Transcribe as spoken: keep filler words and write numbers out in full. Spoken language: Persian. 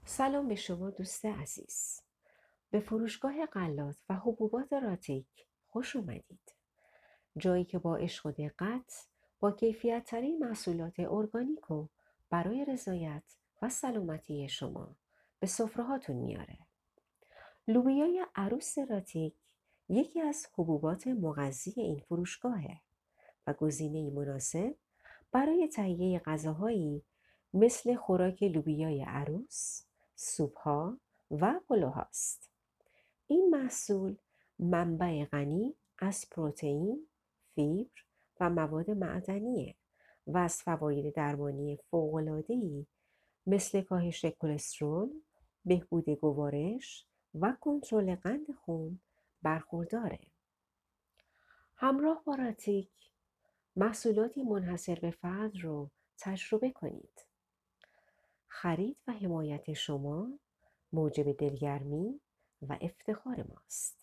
سلام به شما دوست عزیز. به فروشگاه غلات و حبوبات راتیک خوش اومدید. جایی که با عشق و دقت با کیفیت ترین محصولات ارگانیک و برای رضایت و سلامتی شما به سفرهاتون میاره. لوبیای عروس راتیک یکی از حبوبات مغذی این فروشگاهه و گزینه‌ای مناسب برای تهیه غذاهایی مثل خوراک لوبیای عروس، سوپ‌ها و پلوهاست. این محصول منبع غنی از پروتئین، فیبر و مواد معدنیه و از فواید درمانی فوق‌العاده‌ای مثل کاهش کلسترول، بهبود گوارش و کنترل قند خون برخورداره. همراه با راتیک محصولاتی منحصر به فرد رو تجربه کنید. خرید و حمایت شما موجب دلگرمی و افتخار ماست.